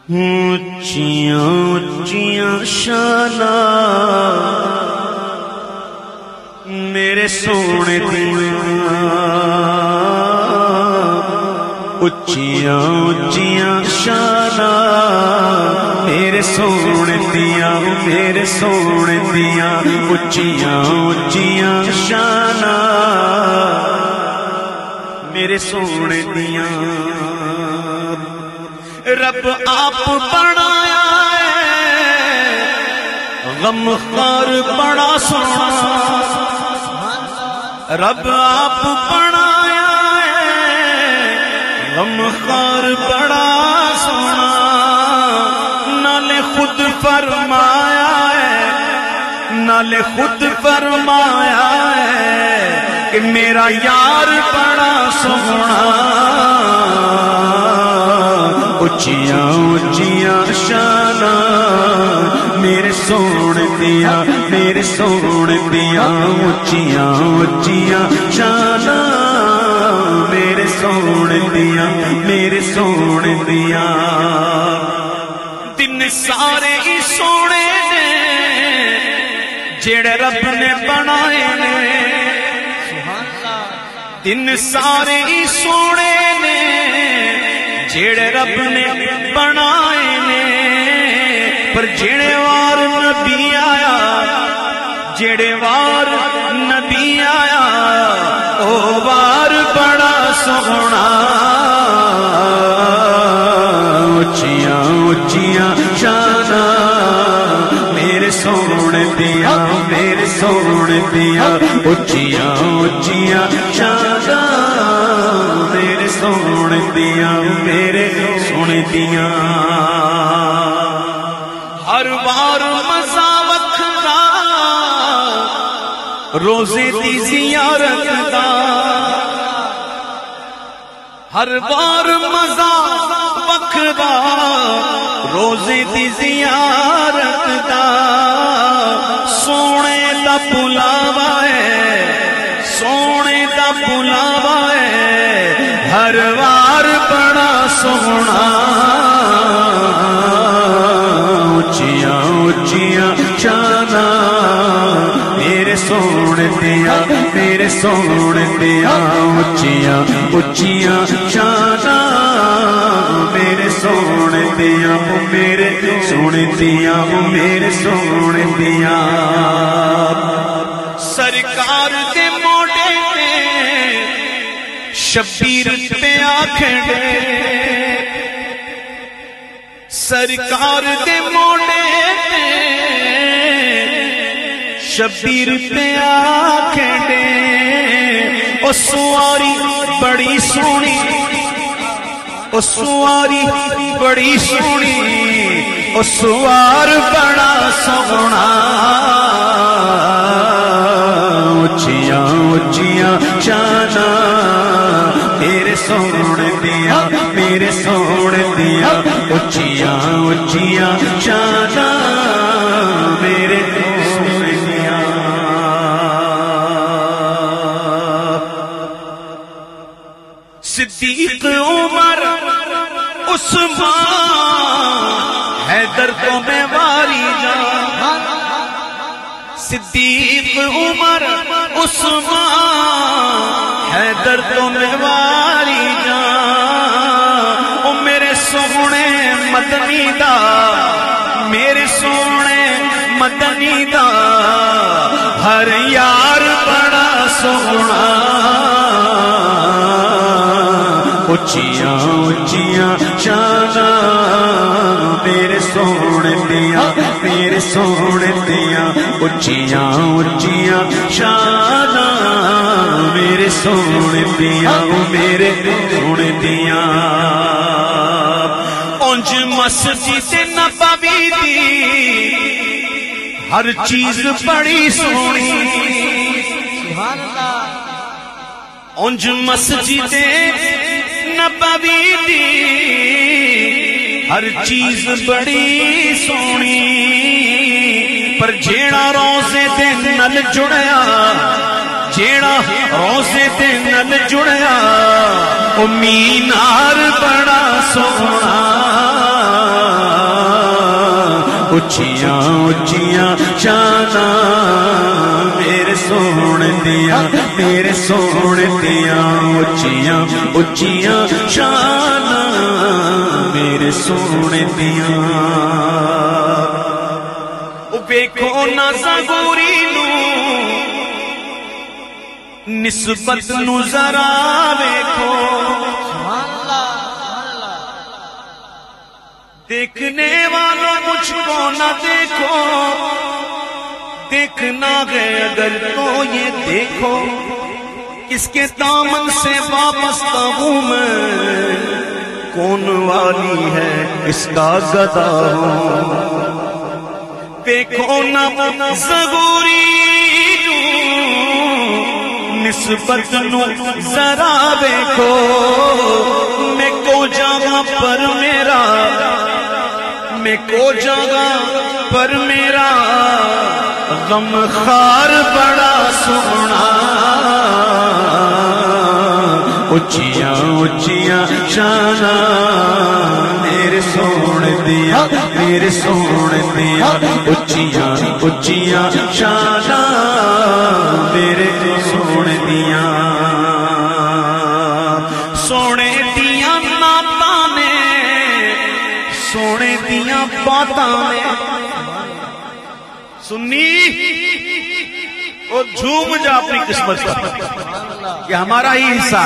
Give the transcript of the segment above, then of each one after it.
اونچیاں اونچیاں شاناں میرے سونے دیاں، اونچیاں اونچیاں شاناں میرے سونے دیاں، میرے سونے دیاں اونچیاں اونچیاں شاناں میرے سونے دیاں۔ رب آپ بنایا ہے غم خار بڑا سونا، رب آپ بنایا ہے غم خار بڑا سونا، نالے خود فرمایا ہے، نالے خود فرمایا ہے کہ میرا یار بڑا سونا۔ اونچیاں اونچیاں شاناں میرے سونے دیاں، میرے سونے دیاں اونچیاں اونچیاں شاناں میرے سونے دیاں، میرے سونے دیاں۔ دن سارے ہی سونے نے جڑے رب نے بنائے نے، دن سارے ہی سونے نے جڑے رب نے بنائے نے، پر جڑے وار نبی آیا، جڑے وار نبی آیا او وار بڑا سونا۔ اونچیاں اونچیاں شاناں میرے سونے دیاں، میرے سونے دیاں اونچیاں اونچیاں شاناں میرے سونے دیاں، میرے سونے دیاں۔ ہر بار مزہ وکھدا روزے دی زیارت دا، ہر بار مزہ وکھدا روزے دی زیارت دا، سونے دا بلاوا ہے، سونے دا بلاوا ہے، ہر وار بڑا سونا۔ اونچیاں اونچیاں شاناں میرے سونے دیاں، میرے سونے دیاں اونچیاں اونچیاں شاناں میرے سونے دیاں، میرے سونے دیاں، میرے سونے دیاں۔ سرکار دے موڈے تے شبیر پہ آکھڑے، سرکار دے موڈے تے شبیر پہ آکھڑے، او سواری بڑی سونی، او سواری بڑی سونی، او سوار بڑا سونا۔ اونچیاں اونچیاں شاناں میرے سونے دیاں، میرے سونے دیاں اونچیاں اونچیاں شاناں میرے سونے دیاں۔ صدیق عمر عثمان حیدر تو میں واری جان، صدیق عمر عثمان حیدر تو میں واری جان، او میرے سونے مدنی دا، میرے سونے مدنی دا ہر یار بڑا سونا۔ اونچیاں اونچیاں شاناں میرے سونے دیاں، میرے سونے دیاں اونچیاں اونچیاں شاناں میرے سونے دیاں، میرے سونے دیاں۔ اونج مسجد نبوی دی ہر چیز بڑی سونی، اونج مسجد نبوی دی ہر چیز بڑی سونی، پر جیڑا روزے دے نل جڑیا، جیڑا روزے دے نل جڑیا، او مینار بڑا سونا۔ اچیاں اچیاں شاناں میرے سونے دیاں میرے سونے دیاں اچیاں اچیاں شاناں میرے سونے دیاں ویکھو نہ زغوری نو نسبت نو ذرا ویکھو دیکھنے والوں مجھ کو نہ دیکھو دیکھنا ہے اگر تو یہ دیکھو کس کے دامن سے وابستہ ہوں میں کون والی ہے اس کا گدا ہوں دیکھو نہ زغوری نسبت نو ذرا دیکھو میں کو جگہ پر میرا میں کو جگہ پر میرا غم خار بڑا سونا اچیاں اچیاں شاناں میرے سونے دیاں میرے سونے دیاں اچیاں اچیاں شاناں میرے سونے دیاں سونے دیاں نعتاں نے سونے دیاں باتاں نے سنی وہ جھوم جا اپنی قسمت کا یہ ہمارا ہی حصہ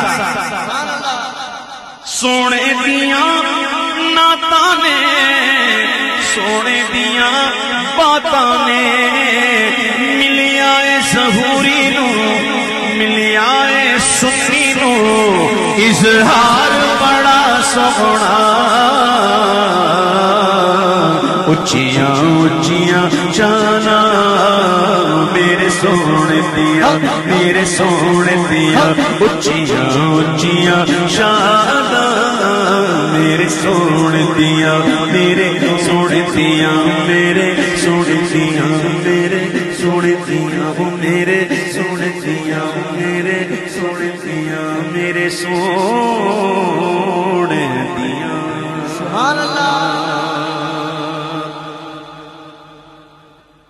سونے دیاں نعتاں نے سونے دیاں باتاں نے ملیا اے ظہوری نو ملیا اے سنی نو اظہار بڑا سونا اچیاں اچیاں شاناں میرے سونے دیاں میرے سونے دیاں اچیاں اچیاں شاناں میرے سونے دیاں میرے سونے دیاں میرے سونے دیاں میرے سونے دیاں میرے سونے دیاں میرے سونے دیاں میرے سونے دیاں سبحان اللہ